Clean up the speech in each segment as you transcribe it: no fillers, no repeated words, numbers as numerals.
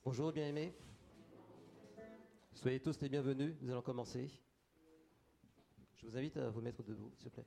Bonjour bien-aimés, soyez tous les bienvenus, nous allons commencer. Je vous invite à vous mettre debout, s'il vous plaît.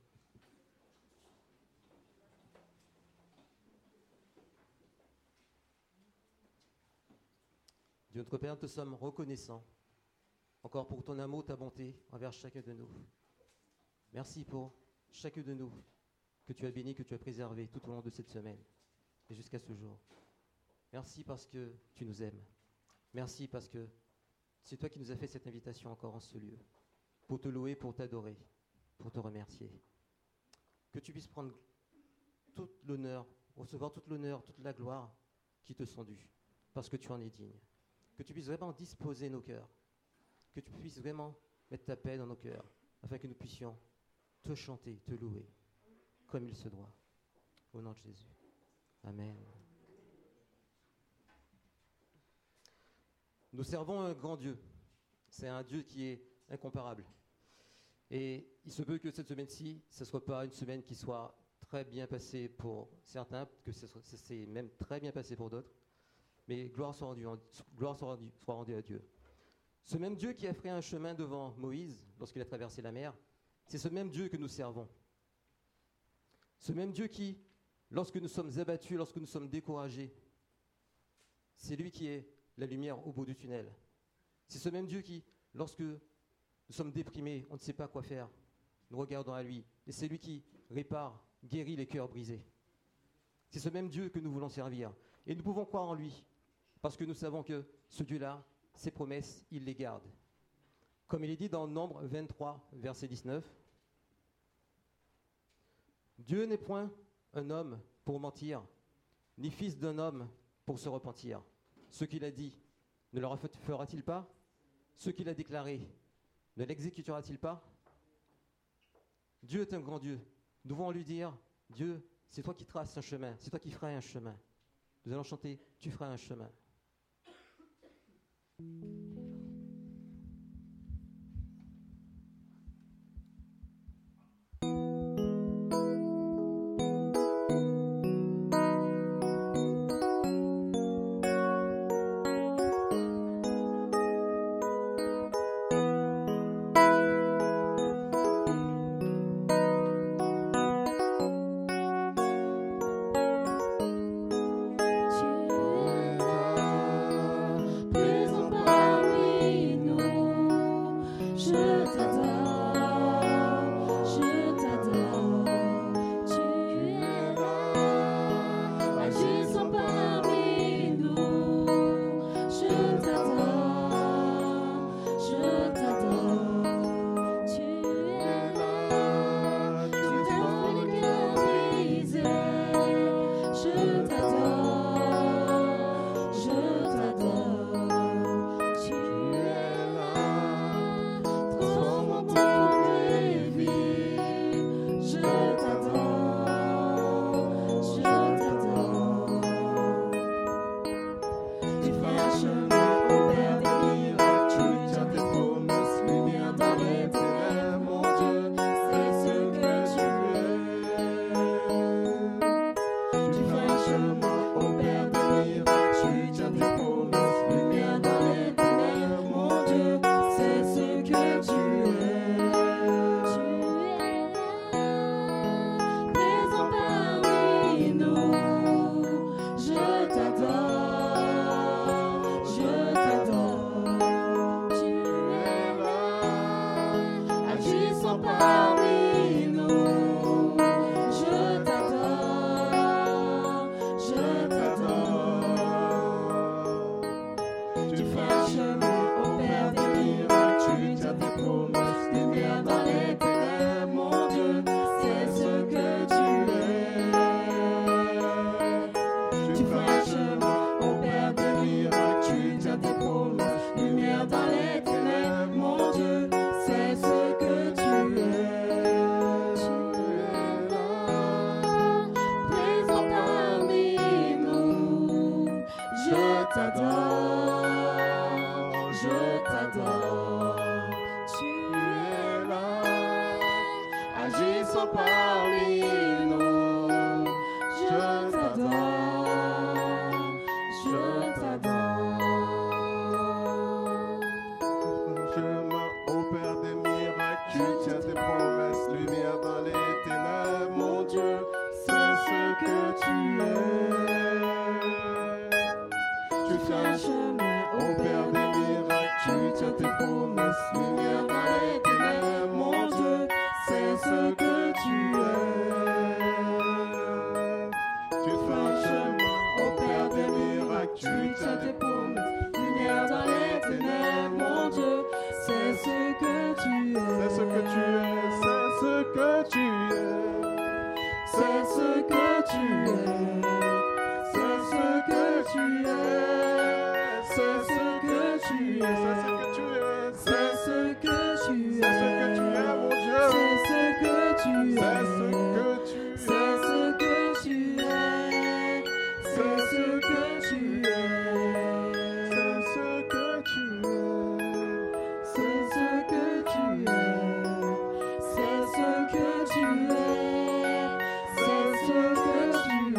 Dieu notre Père, nous te sommes reconnaissants encore pour ton amour, ta bonté envers chacun de nous. Merci pour chacun de nous que tu as béni, que tu as préservé tout au long de cette semaine et jusqu'à ce jour. Merci parce que tu nous aimes. Merci parce que c'est toi qui nous as fait cette invitation encore en ce lieu, pour te louer, pour t'adorer, pour te remercier. Que tu puisses prendre tout l'honneur, recevoir toute l'honneur, toute la gloire qui te sont dues, parce que tu en es digne. Que tu puisses vraiment disposer nos cœurs, que tu puisses vraiment mettre ta paix dans nos cœurs, afin que nous puissions te chanter, te louer, comme il se doit. Au nom de Jésus. Amen. Nous servons un grand Dieu. C'est un Dieu qui est incomparable. Et il se peut que cette semaine-ci, ce ne soit pas une semaine qui soit très bien passée pour certains, que c'est même très bien passé pour d'autres. Mais gloire soit rendue à Dieu. Ce même Dieu qui a fait un chemin devant Moïse lorsqu'il a traversé la mer, c'est ce même Dieu que nous servons. Ce même Dieu qui, lorsque nous sommes abattus, lorsque nous sommes découragés, c'est lui qui est la lumière au bout du tunnel. C'est ce même Dieu qui, lorsque nous sommes déprimés, on ne sait pas quoi faire, nous regardons à lui. Et c'est lui qui répare, guérit les cœurs brisés. C'est ce même Dieu que nous voulons servir. Et nous pouvons croire en lui, parce que nous savons que ce Dieu-là, ses promesses, il les garde. Comme il est dit dans Nombre 23, verset 19, « Dieu n'est point un homme pour mentir, ni fils d'un homme pour se repentir. Ce qu'il a dit, ne le fera-t-il pas? Ce qu'il a déclaré, ne l'exécutera-t-il pas? » Dieu est un grand Dieu. Nous devons lui dire, Dieu, c'est toi qui traces un chemin, c'est toi qui feras un chemin. Nous allons chanter, tu feras un chemin. agissant parmi nous. Je t'adore, je t'adore. fais un chemin au Père des miracles. Tu tiens tes promesses, lumière dans les ténèbres. Mon Dieu, c'est ce que tu es. Tu fais un chemin au Père des miracles. Tu tiens tes promesses, lumière dans les ténèbres. Mon Dieu, c'est ce que tu es. C'est ce que tu es. C'est ce que tu es. C'est ce que tu es. C'est ce que tu es. C'est ce que tu es. C'est ce que tu es. C'est ce que tu es, mon Dieu. C'est ce que tu es. C'est ce que tu es. C'est ce que tu es. C'est ce que tu es. C'est ce que tu es. C'est ce que tu es. C'est ce que tu es.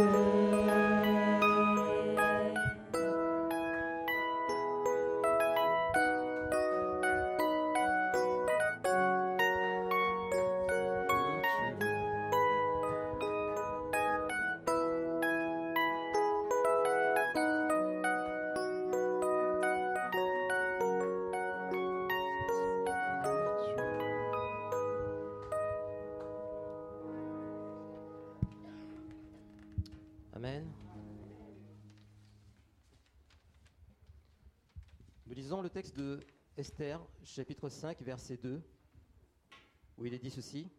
Amen. Nous lisons le texte de Esther, chapitre 5, verset 2, où il est dit ceci.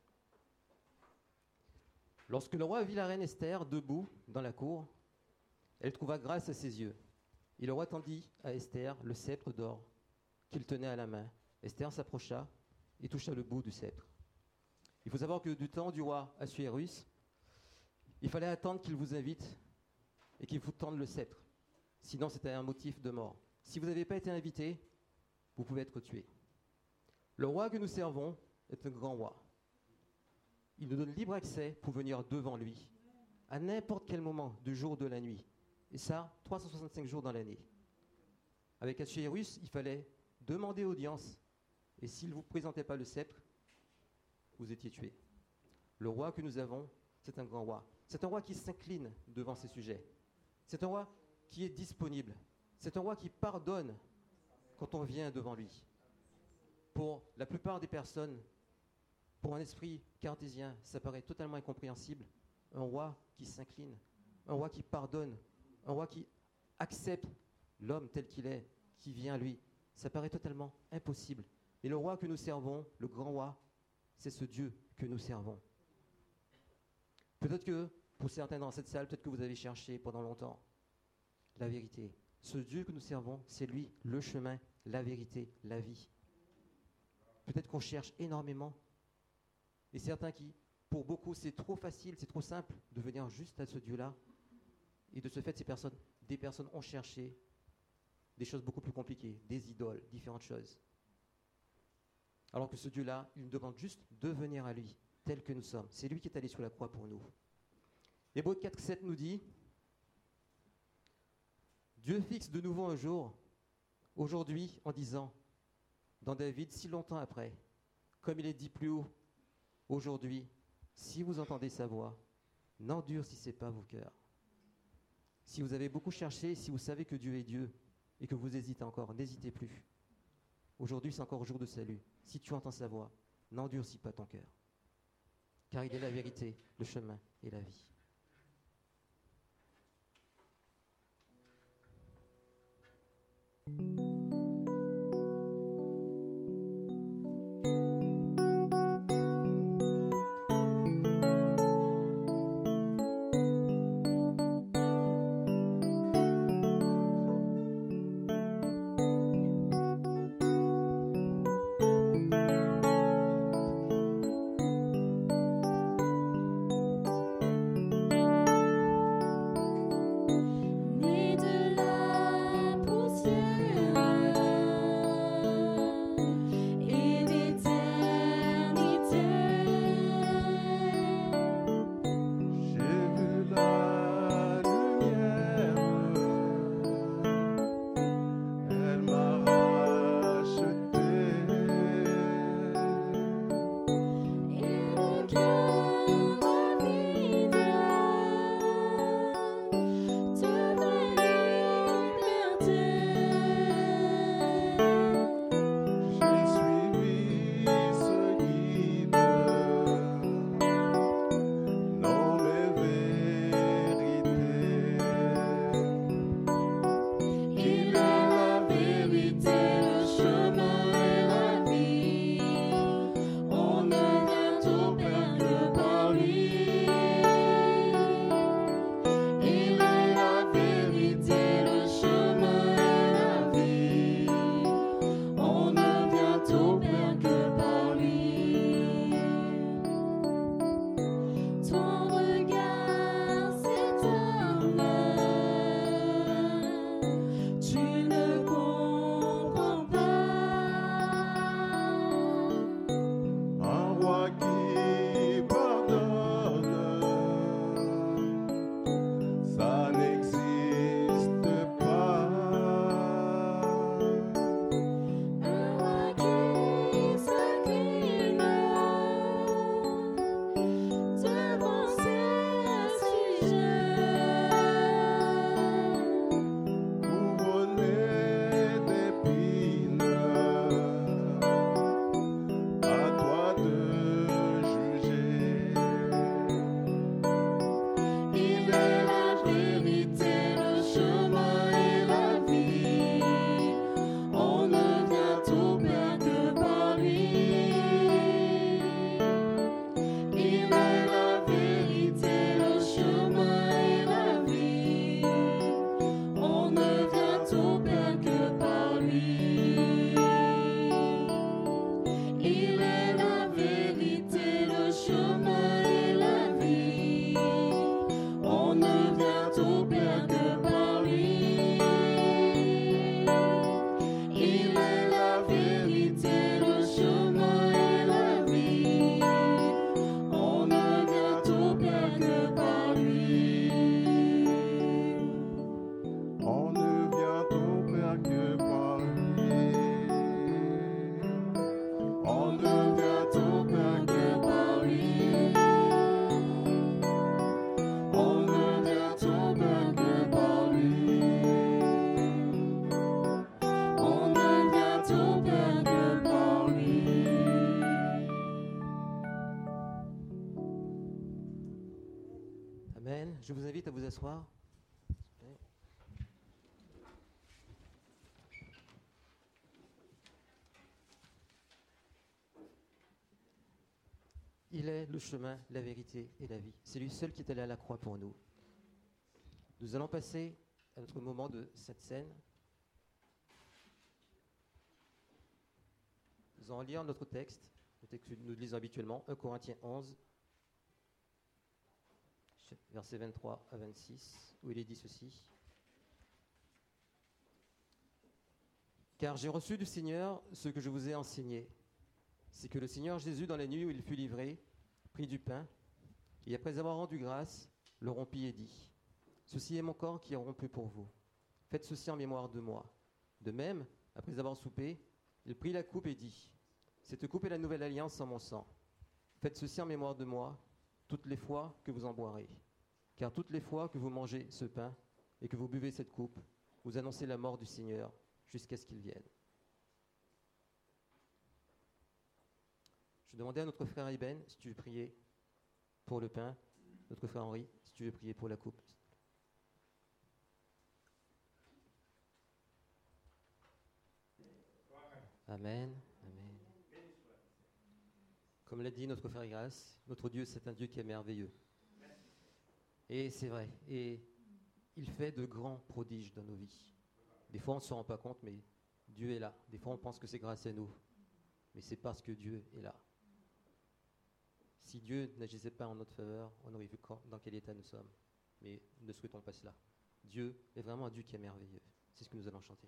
Lorsque le roi vit la reine Esther debout dans la cour, elle trouva grâce à ses yeux. Et le roi tendit à Esther le sceptre d'or qu'il tenait à la main. Esther s'approcha et toucha le bout du sceptre. Il faut savoir que du temps du roi Assuérus, il fallait attendre qu'il vous invite et qu'il vous tende le sceptre. Sinon, c'était un motif de mort. Si vous n'avez pas été invité, vous pouvez être tué. Le roi que nous servons est un grand roi. Il nous donne libre accès pour venir devant lui, à n'importe quel moment du jour ou de la nuit. Et ça, 365 jours dans l'année. Avec Assuérus, il fallait demander audience. Et s'il ne vous présentait pas le sceptre, vous étiez tué. Le roi que nous avons, c'est un grand roi. C'est un roi qui s'incline devant ses sujets. C'est un roi qui est disponible. C'est un roi qui pardonne quand on vient devant lui. Pour la plupart des personnes, pour un esprit cartésien, ça paraît totalement incompréhensible. Un roi qui s'incline, un roi qui pardonne, un roi qui accepte l'homme tel qu'il est, qui vient à lui. Ça paraît totalement impossible. Mais le roi que nous servons, le grand roi, c'est ce Dieu que nous servons. Peut-être que, pour certains dans cette salle, peut-être que vous avez cherché pendant longtemps la vérité. Ce Dieu que nous servons, c'est lui, le chemin, la vérité, la vie. Peut-être qu'on cherche énormément. Et certains qui, pour beaucoup, c'est trop facile, c'est trop simple de venir juste à ce Dieu-là. Et de ce fait, des personnes ont cherché des choses beaucoup plus compliquées, des idoles, différentes choses. Alors que ce Dieu-là, il nous demande juste de venir à lui, tel que nous sommes. C'est lui qui est allé sur la croix pour nous. Hébreux 4,7 nous dit « Dieu fixe de nouveau un jour, aujourd'hui, en disant, dans David, si longtemps après, comme il est dit plus haut, aujourd'hui, si vous entendez sa voix, n'endurcissez pas vos cœurs. Si vous avez beaucoup cherché, si vous savez que Dieu est Dieu et que vous hésitez encore, n'hésitez plus. Aujourd'hui, c'est encore jour de salut. Si tu entends sa voix, n'endurcis pas ton cœur. Car il est la vérité, le chemin et la vie. » Né de la poussière. Je vous invite à vous asseoir. Il est le chemin, la vérité et la vie. C'est lui seul qui est allé à la croix pour nous. Nous allons passer à notre moment de cette scène. Nous allons lire notre texte, le texte que nous lisons habituellement, 1 Corinthiens 11, versets 23 à 26, où il est dit ceci. Car j'ai reçu du Seigneur ce que je vous ai enseigné. C'est que le Seigneur Jésus, dans la nuit où il fut livré, prit du pain, et après avoir rendu grâce, le rompit et dit, « Ceci est mon corps qui est rompu pour vous. Faites ceci en mémoire de moi. » De même, après avoir soupé, il prit la coupe et dit, « Cette coupe est la nouvelle alliance en mon sang. Faites ceci en mémoire de moi, toutes les fois que vous en boirez. Car toutes les fois que vous mangez ce pain et que vous buvez cette coupe, vous annoncez la mort du Seigneur jusqu'à ce qu'il vienne. » Je demandais à notre frère Iben si tu veux prier pour le pain, notre frère Henri, si tu veux prier pour la coupe. Amen. Amen. Comme l'a dit notre frère Ignace, notre Dieu, c'est un Dieu qui est merveilleux. Et c'est vrai. Et il fait de grands prodiges dans nos vies. Des fois, on ne se rend pas compte, mais Dieu est là. Des fois, on pense que c'est grâce à nous. Mais c'est parce que Dieu est là. Si Dieu n'agissait pas en notre faveur, on aurait vu dans quel état nous sommes. Mais nous ne souhaitons pas cela. Dieu est vraiment un Dieu qui est merveilleux. C'est ce que nous allons chanter.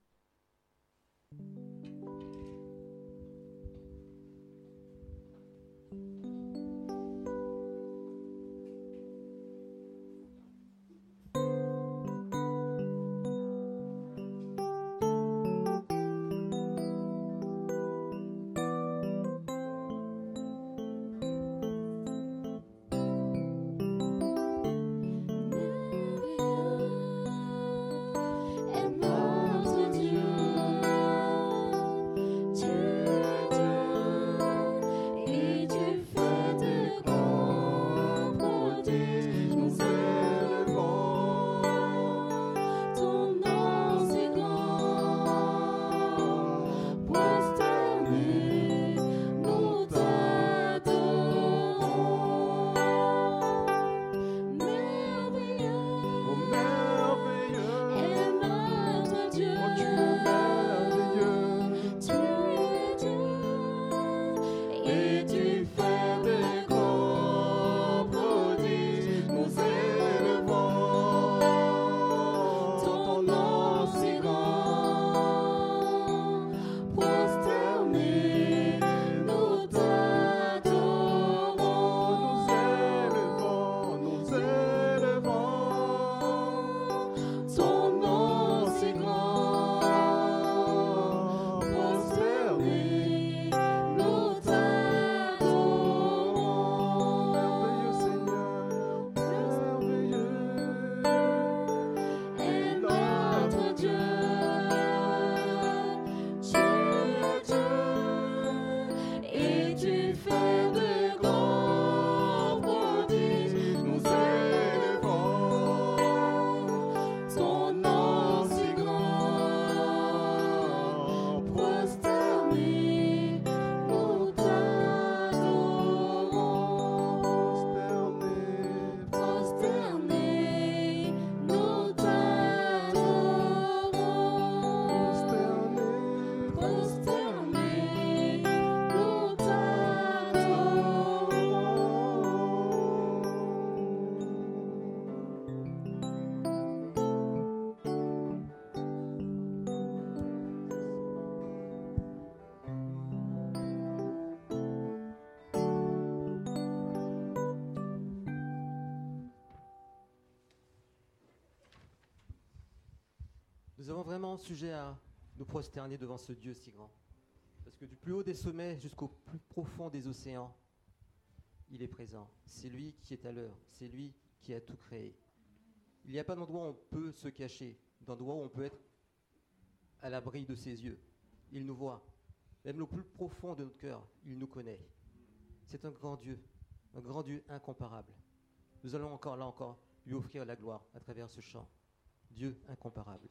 Nous avons vraiment sujet à nous prosterner devant ce Dieu si grand. Parce que du plus haut des sommets jusqu'au plus profond des océans, il est présent. C'est lui qui est à l'heure. C'est lui qui a tout créé. Il n'y a pas d'endroit où on peut se cacher, d'endroit où on peut être à l'abri de ses yeux. Il nous voit. Même le plus profond de notre cœur, il nous connaît. C'est un grand Dieu incomparable. Nous allons encore lui offrir la gloire à travers ce chant. Dieu incomparable.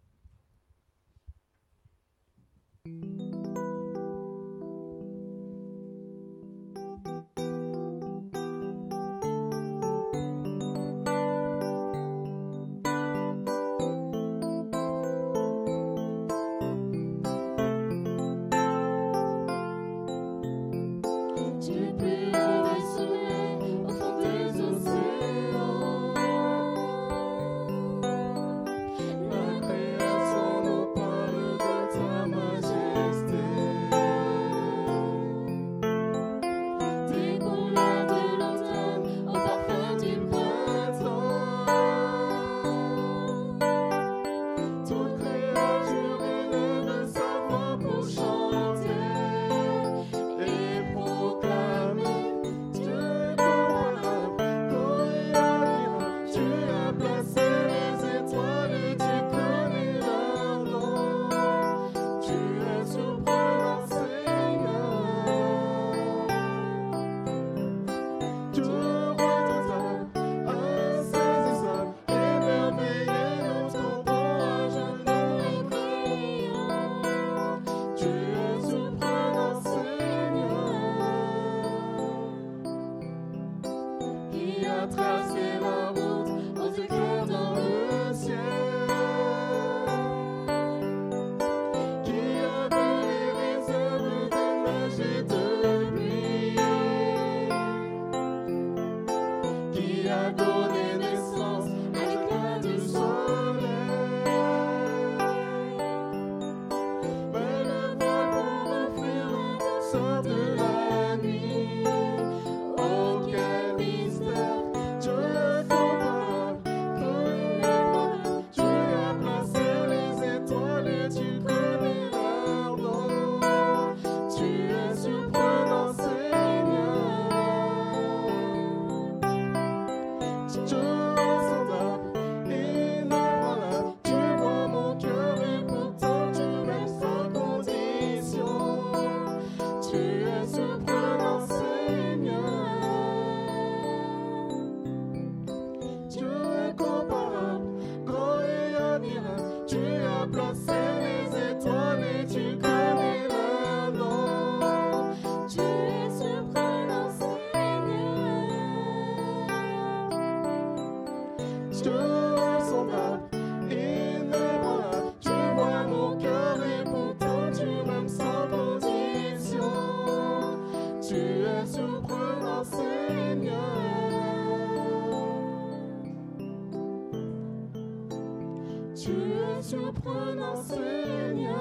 Surprenant Seigneur,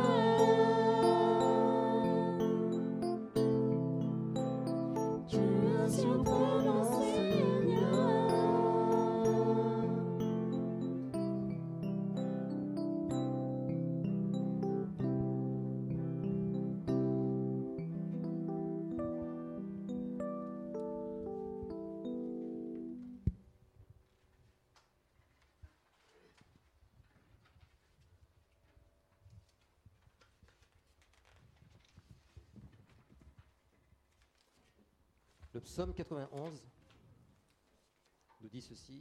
tu es surprenant Seigneur. Le psaume 91 nous dit ceci.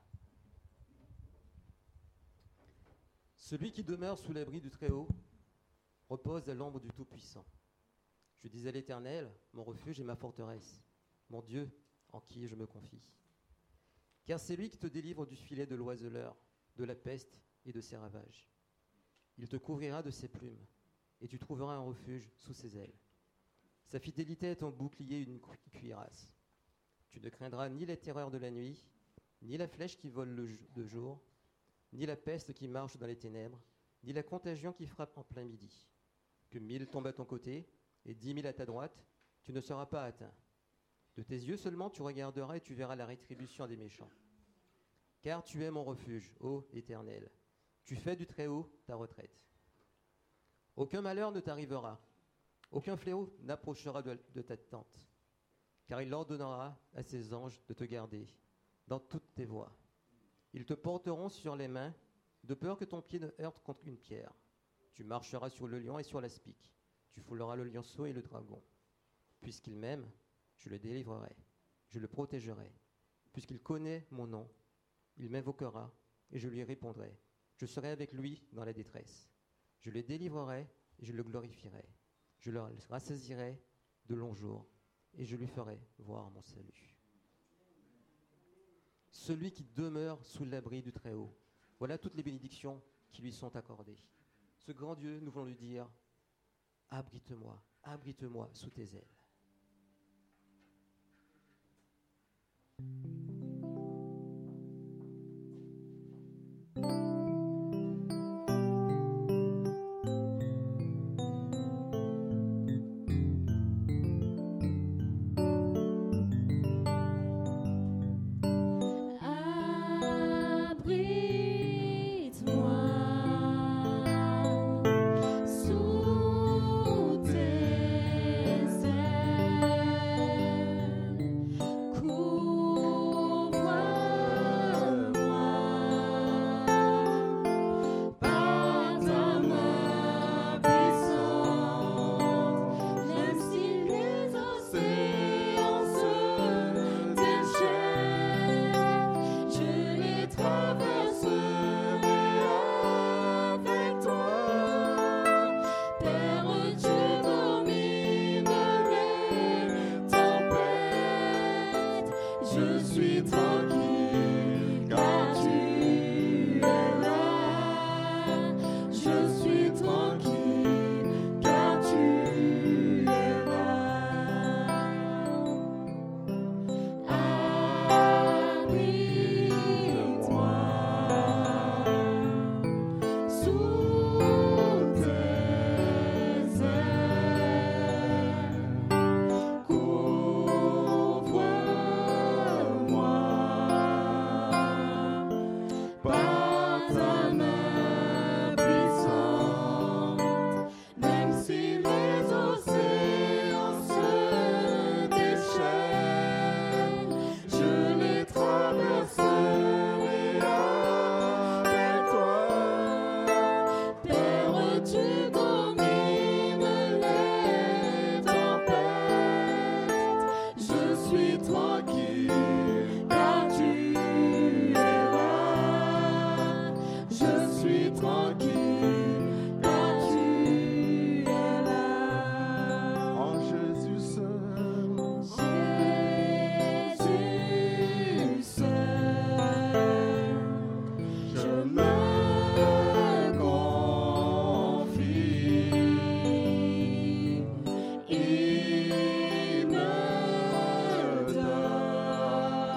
Celui qui demeure sous l'abri du Très-Haut repose à l'ombre du Tout-Puissant. Je dis à l'Éternel, mon refuge et ma forteresse, mon Dieu en qui je me confie. Car c'est lui qui te délivre du filet de l'oiseleur, de la peste et de ses ravages. Il te couvrira de ses plumes, et tu trouveras un refuge sous ses ailes. Sa fidélité est ton bouclier et une cuirasse. Tu ne craindras ni les terreurs de la nuit, ni la flèche qui vole de jour, ni la peste qui marche dans les ténèbres, ni la contagion qui frappe en plein midi. Que 1000 tombent à ton côté et 10 000 à ta droite, tu ne seras pas atteint. De tes yeux seulement tu regarderas et tu verras la rétribution des méchants. Car tu es mon refuge, ô Éternel. Tu fais du Très-Haut ta retraite. Aucun malheur ne t'arrivera. Aucun fléau n'approchera de ta tente, car il ordonnera à ses anges de te garder dans toutes tes voies. Ils te porteront sur les mains, de peur que ton pied ne heurte contre une pierre. Tu marcheras sur le lion et sur l'aspic. Tu fouleras le lionceau et le dragon. Puisqu'il m'aime, je le délivrerai, je le protégerai. Puisqu'il connaît mon nom, il m'invoquera et je lui répondrai. Je serai avec lui dans la détresse. Je le délivrerai et je le glorifierai. Je le rassasirai de longs jours et je lui ferai voir mon salut. Celui qui demeure sous l'abri du Très-Haut. Voilà toutes les bénédictions qui lui sont accordées. Ce grand Dieu, nous voulons lui dire, abrite-moi sous tes ailes.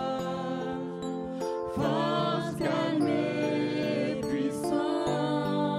Force, calme et puissance.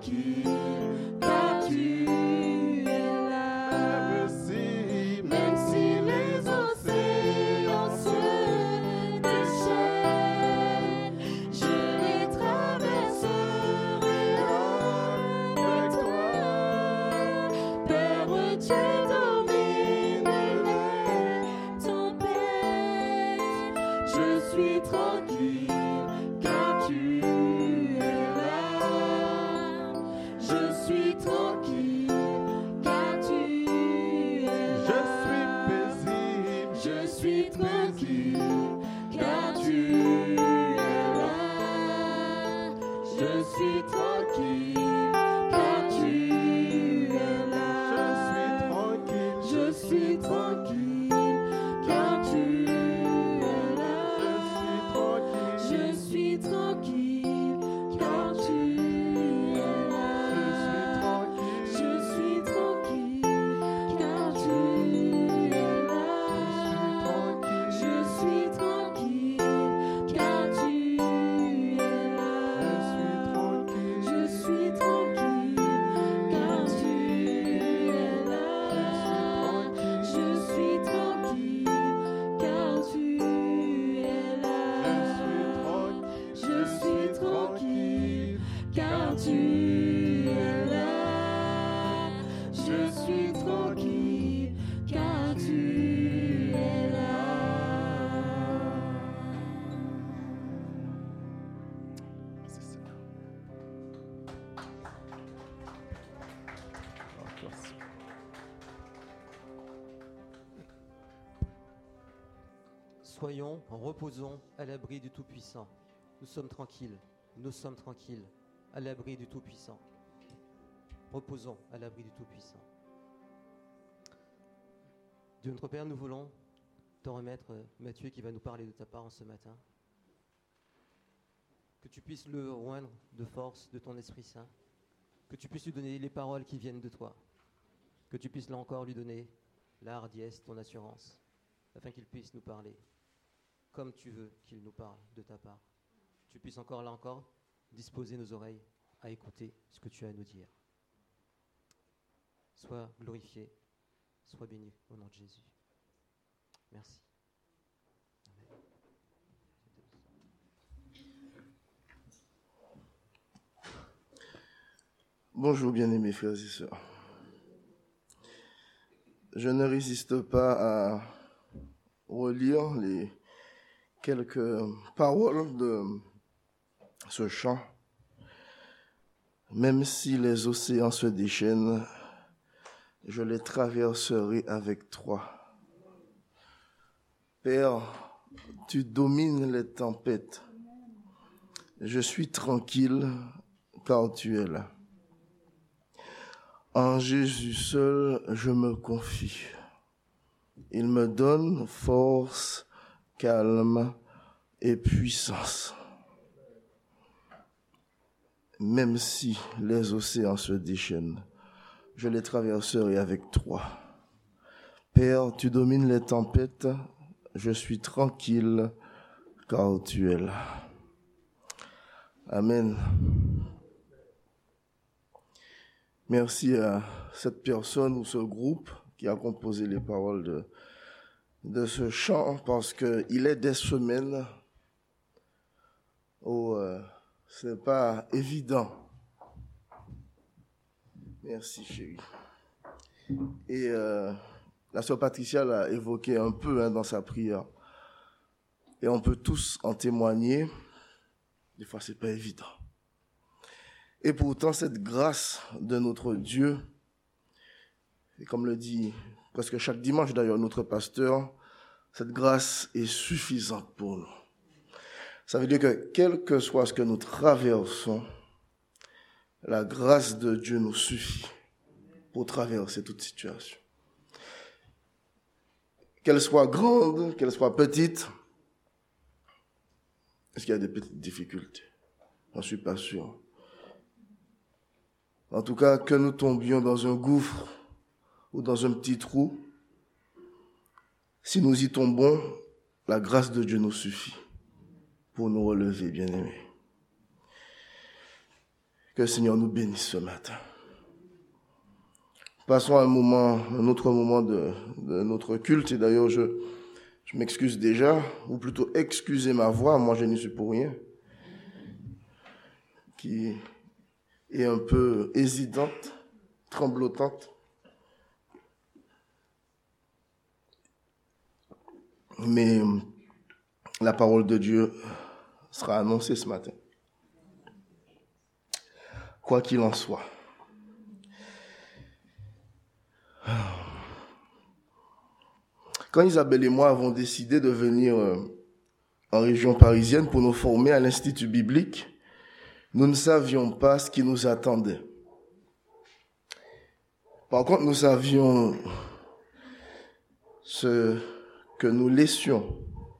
tranquille, car tu es là. Même si les océans se déchaînent, je les traverserai avec toi. Père Dieu domine les tempêtes, je suis tranquille, car tu es là. Je suis tranquille, car tu es là. Je suis tranquille, car tu es là. Je suis tranquille, car tu es là. Je suis tranquille, car tu es là. Je suis tranquille, car tu es là. Je suis tranquille, car tu es là. Je suis tranquille, car tu es là. Je suis tranquille, car tu es là. Je suis tranquille, car tu es là. Je suis tranquille, car tu es là. Je suis tranquille, car tu es là. Soyons, reposons à l'abri du Tout-Puissant. Nous sommes tranquilles, à l'abri du Tout-Puissant. Reposons à l'abri du Tout-Puissant. Dieu notre Père, nous voulons te remettre Mathieu qui va nous parler de ta part en ce matin. Que tu puisses le oindre de force de ton Esprit Saint. Que tu puisses lui donner les paroles qui viennent de toi. Que tu puisses là encore lui donner la hardiesse, ton assurance, afin qu'il puisse nous parler comme tu veux qu'il nous parle de ta part. Tu puisses encore là encore disposer nos oreilles à écouter ce que tu as à nous dire. Sois glorifié, sois béni au nom de Jésus. Merci. Amen. Bonjour bien-aimés frères et sœurs. Je ne résiste pas à relire les quelques paroles de ce chant. Même si les océans se déchaînent, je les traverserai avec toi. Père, tu domines les tempêtes. Je suis tranquille car tu es là. En Jésus seul, je me confie. Il me donne force, calme et puissance. Même si les océans se déchaînent, je les traverserai avec toi. Père, tu domines les tempêtes, je suis tranquille car tu es là. Amen. Merci à cette personne ou ce groupe qui a composé les paroles de ce chant, parce qu'il est des semaines où ce n'est pas évident. Merci chérie. Et la sœur Patricia l'a évoqué un peu dans sa prière. Et on peut tous en témoigner. Des fois, ce n'est pas évident. Et pourtant, cette grâce de notre Dieu, et comme le dit presque chaque dimanche d'ailleurs notre pasteur, cette grâce est suffisante pour nous. Ça veut dire que quel que soit ce que nous traversons, la grâce de Dieu nous suffit pour traverser toute situation. Qu'elle soit grande, qu'elle soit petite, est-ce qu'il y a des petites difficultés? J'en suis pas sûr. En tout cas, que nous tombions dans un gouffre ou dans un petit trou, si nous y tombons, la grâce de Dieu nous suffit pour nous relever, bien-aimés. Que le Seigneur nous bénisse ce matin. Passons à un autre moment de notre culte. Et d'ailleurs, je m'excuse déjà, ou plutôt excusez ma voix, moi je n'y suis pour rien, qui est un peu hésitante, tremblotante. Mais la parole de Dieu sera annoncée ce matin. Quoi qu'il en soit. Quand Isabelle et moi avons décidé de venir en région parisienne pour nous former à l'Institut biblique, nous ne savions pas ce qui nous attendait. Par contre, nous savions ce que nous laissions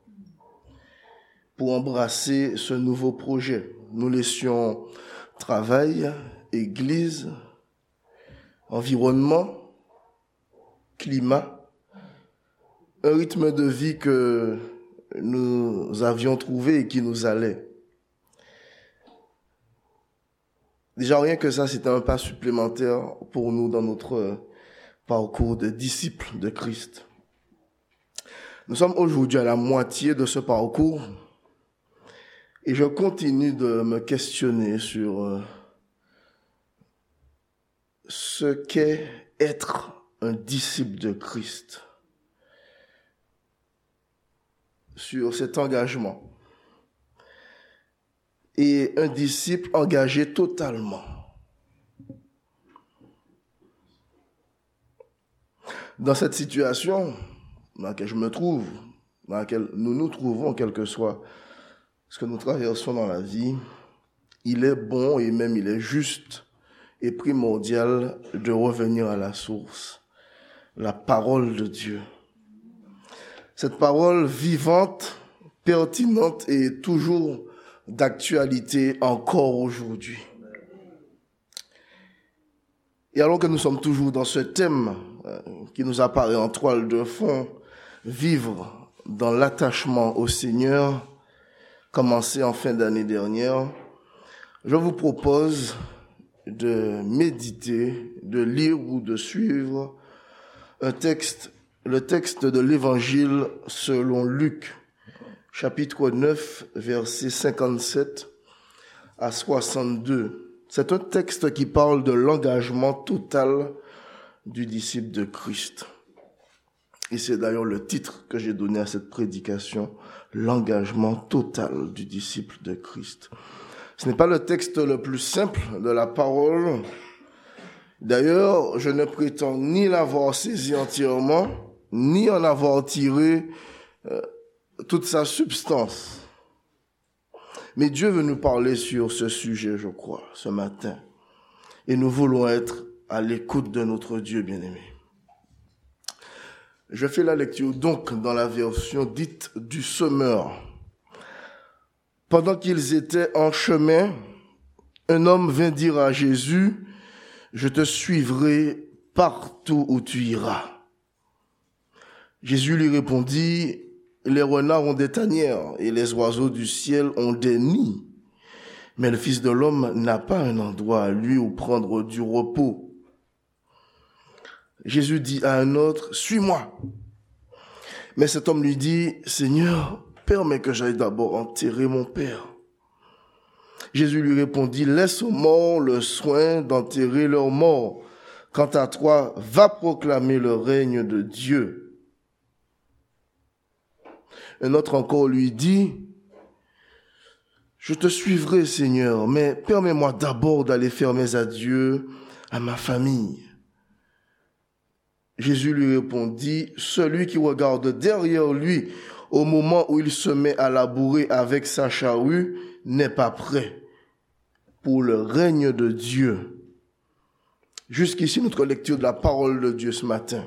pour embrasser ce nouveau projet. Nous laissions travail, église, environnement, climat, un rythme de vie que nous avions trouvé et qui nous allait. Déjà, rien que ça, c'était un pas supplémentaire pour nous dans notre parcours de disciples de Christ. Nous sommes aujourd'hui à la moitié de ce parcours et je continue de me questionner sur ce qu'est être un disciple de Christ, sur cet engagement. Et un disciple engagé totalement. Dans cette situation dans laquelle je me trouve, dans laquelle nous nous trouvons, quel que soit ce que nous traversons dans la vie, il est bon et même il est juste et primordial de revenir à la source, la parole de Dieu. Cette parole vivante, pertinente et toujours d'actualité encore aujourd'hui. Et alors que nous sommes toujours dans ce thème qui nous apparaît en toile de fond, vivre dans l'attachement au Seigneur, commencé en fin d'année dernière, je vous propose de méditer, de lire ou de suivre le texte de l'Évangile selon Luc, chapitre 9, versets 57 à 62. C'est un texte qui parle de l'engagement total du disciple de Christ. Et c'est d'ailleurs le titre que j'ai donné à cette prédication, l'engagement total du disciple de Christ. Ce n'est pas le texte le plus simple de la parole. D'ailleurs, je ne prétends ni l'avoir saisi entièrement, ni en avoir tiré toute sa substance. Mais Dieu veut nous parler sur ce sujet, je crois, ce matin. Et nous voulons être à l'écoute de notre Dieu bien-aimé. Je fais la lecture donc dans la version dite du Semeur. Pendant qu'ils étaient en chemin, un homme vint dire à Jésus, « Je te suivrai partout où tu iras. » Jésus lui répondit, « Les renards ont des tanières et les oiseaux du ciel ont des nids, mais le Fils de l'homme n'a pas un endroit à lui où prendre du repos. » Jésus dit à un autre, « Suis-moi. » Mais cet homme lui dit, « Seigneur, permets que j'aille d'abord enterrer mon père. » Jésus lui répondit, « Laisse aux morts le soin d'enterrer leurs morts. Quant à toi, va proclamer le règne de Dieu. » Un autre encore lui dit, « Je te suivrai, Seigneur, mais permets-moi d'abord d'aller faire mes adieux à ma famille. » Jésus lui répondit, « Celui qui regarde derrière lui au moment où il se met à labourer avec sa charrue n'est pas prêt pour le règne de Dieu. » Jusqu'ici, notre lecture de la parole de Dieu ce matin.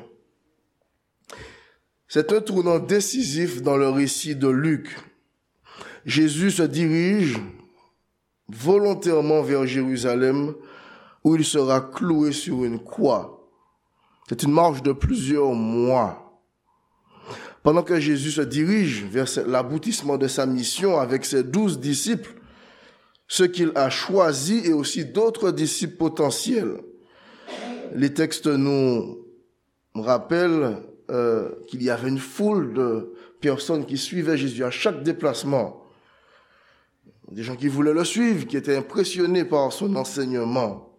C'est un tournant décisif dans le récit de Luc. Jésus se dirige volontairement vers Jérusalem où il sera cloué sur une croix. C'est une marche de plusieurs mois. Pendant que Jésus se dirige vers l'aboutissement de sa mission avec ses 12 disciples, ceux qu'il a choisis et aussi d'autres disciples potentiels. Les textes nous rappellent qu'il y avait une foule de personnes qui suivaient Jésus à chaque déplacement. Des gens qui voulaient le suivre, qui étaient impressionnés par son enseignement.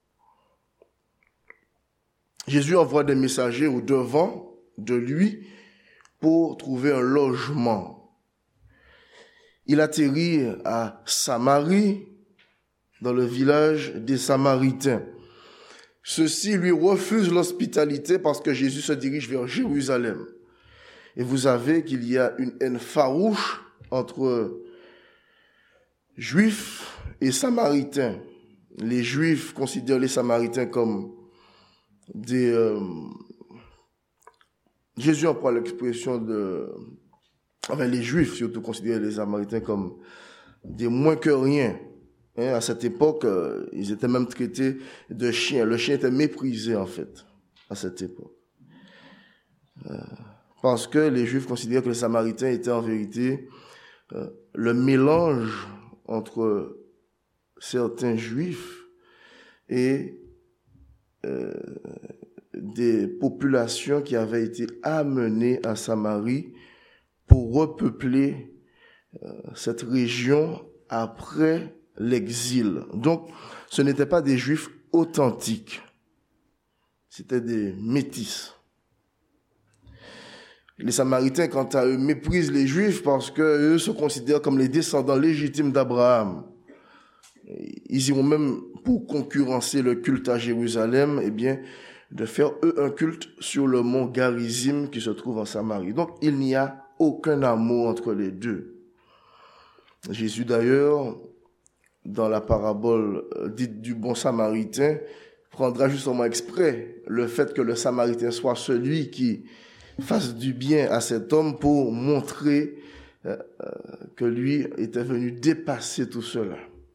Jésus envoie des messagers au-devant de lui pour trouver un logement. Il atterrit à Samarie, dans le village des Samaritains. Ceux-ci lui refusent l'hospitalité parce que Jésus se dirige vers Jérusalem. Et vous savez qu'il y a une haine farouche entre Juifs et Samaritains. Les Juifs considèrent les Samaritains comme des... Jésus emploie l'expression de... Enfin, les Juifs surtout considèrent les Samaritains comme des moins que rien. À cette époque, ils étaient même traités de chiens. Le chien était méprisé, en fait, à cette époque. Parce que les Juifs considéraient que les Samaritains étaient en vérité le mélange entre certains Juifs et des populations qui avaient été amenées à Samarie pour repeupler cette région après l'exil. Donc, ce n'étaient pas des Juifs authentiques. C'était des métis. Les Samaritains, quant à eux, méprisent les Juifs parce qu'eux se considèrent comme les descendants légitimes d'Abraham. Ils iront même, pour concurrencer le culte à Jérusalem, de faire eux un culte sur le mont Garizim qui se trouve en Samarie. Donc, il n'y a aucun amour entre les deux. Jésus, d'ailleurs, dans la parabole dite du bon Samaritain, prendra justement exprès le fait que le Samaritain soit celui qui fasse du bien à cet homme pour montrer que lui était venu dépasser tout cela.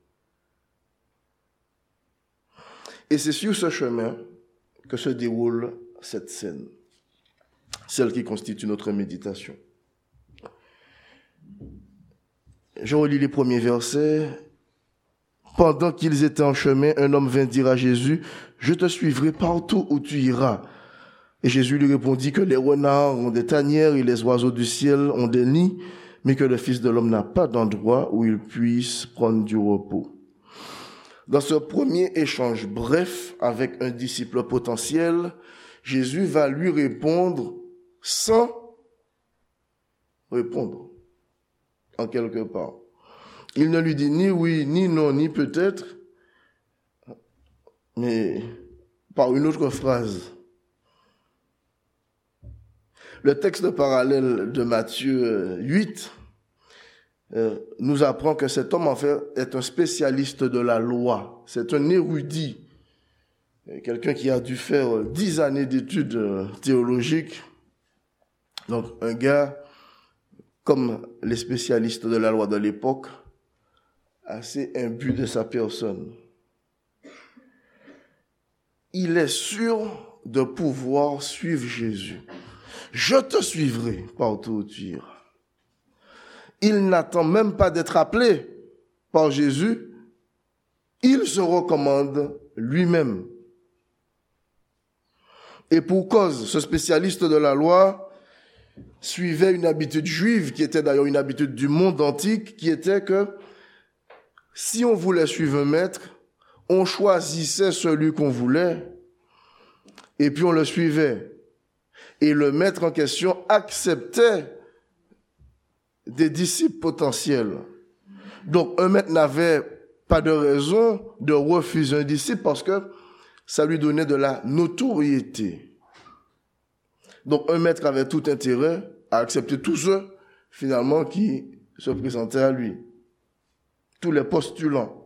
Et c'est sur ce chemin que se déroule cette scène, celle qui constitue notre méditation. Je relis les premiers versets. Pendant qu'ils étaient en chemin, un homme vint dire à Jésus, « Je te suivrai partout où tu iras. » Et Jésus lui répondit que les renards ont des tanières et les oiseaux du ciel ont des nids, mais que le Fils de l'homme n'a pas d'endroit où il puisse prendre du repos. Dans ce premier échange bref avec un disciple potentiel, Jésus va lui répondre sans répondre, en quelque part. Il ne lui dit ni oui, ni non, ni peut-être, mais par une autre phrase. Le texte parallèle de Matthieu 8 nous apprend que cet homme, en fait, est un spécialiste de la loi. C'est un érudit, quelqu'un qui a dû faire 10 années d'études théologiques. Donc, un gars, comme les spécialistes de la loi de l'époque, assez imbu de sa personne. Il est sûr de pouvoir suivre Jésus. Je te suivrai partout où tu iras. Il n'attend même pas d'être appelé par Jésus. Il se recommande lui-même. Et pour cause, ce spécialiste de la loi suivait une habitude juive, qui était d'ailleurs une habitude du monde antique, qui était que si on voulait suivre un maître, on choisissait celui qu'on voulait, et puis on le suivait. Et le maître en question acceptait des disciples potentiels. Donc, un maître n'avait pas de raison de refuser un disciple parce que ça lui donnait de la notoriété. Donc, un maître avait tout intérêt à accepter tous ceux, finalement, qui se présentaient à lui. Tous les postulants.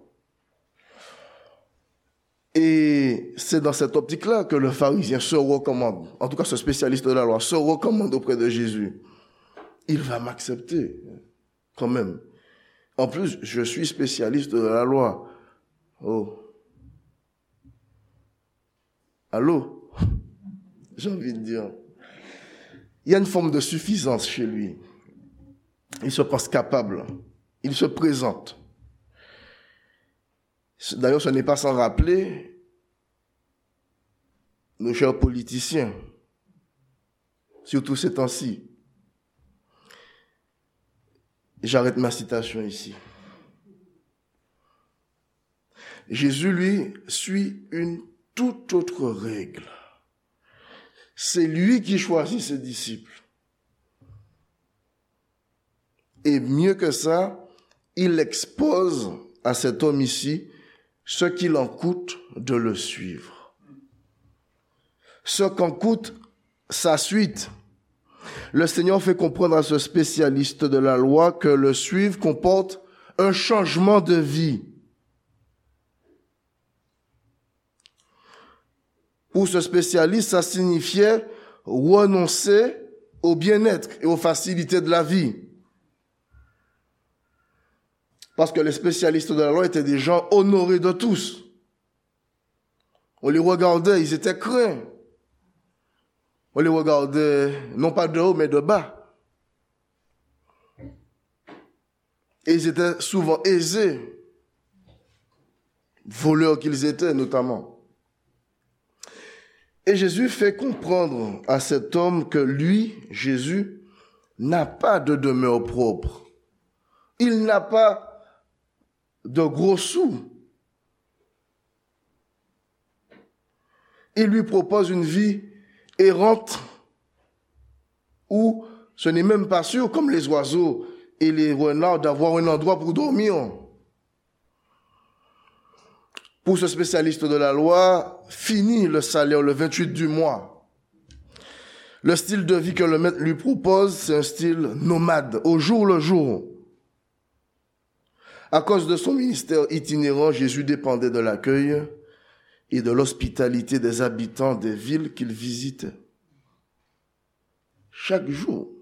Et c'est dans cette optique-là que le pharisien se recommande, en tout cas ce spécialiste de la loi, se recommande auprès de Jésus. Il va m'accepter, quand même. En plus, je suis spécialiste de la loi. Oh. Allô? J'ai envie de dire. Il y a une forme de suffisance chez lui. Il se pense capable. Il se présente. D'ailleurs, ce n'est pas sans rappeler nos chers politiciens, surtout ces temps-ci. J'arrête ma citation ici. Jésus, lui, suit une toute autre règle. C'est lui qui choisit ses disciples. Et mieux que ça, il expose à cet homme ici ce qu'il en coûte de le suivre. Ce qu'en coûte sa suite. Le Seigneur fait comprendre à ce spécialiste de la loi que le suivre comporte un changement de vie. Pour ce spécialiste, ça signifiait renoncer au bien-être et aux facilités de la vie. Parce que les spécialistes de la loi étaient des gens honorés de tous. On les regardait, ils étaient craints. On les regardait, non pas de haut, mais de bas. Et ils étaient souvent aisés. Voleurs qu'ils étaient, notamment. Et Jésus fait comprendre à cet homme que lui, Jésus, n'a pas de demeure propre. Il n'a pas de gros sous. Il lui propose une vie errante où ce n'est même pas sûr, comme les oiseaux et les renards, d'avoir un endroit pour dormir. Pour ce spécialiste de la loi, fini le salaire le 28 du mois. Le style de vie que le maître lui propose, c'est un style nomade, au jour le jour. À cause de son ministère itinérant, Jésus dépendait de l'accueil et de l'hospitalité des habitants des villes qu'il visitait. Chaque jour.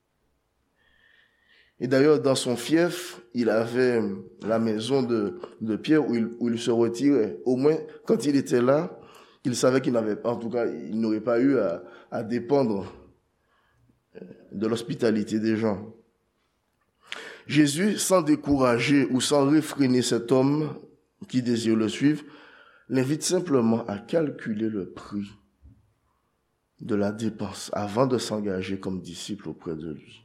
Et d'ailleurs, dans son fief, il avait la maison de Pierre où il se retirait. Au moins, quand il était là, il savait qu'il n'avait, en tout cas, il n'aurait pas eu à dépendre de l'hospitalité des gens. Jésus, sans décourager ou sans réfréner cet homme qui désire le suivre, l'invite simplement à calculer le prix de la dépense avant de s'engager comme disciple auprès de lui.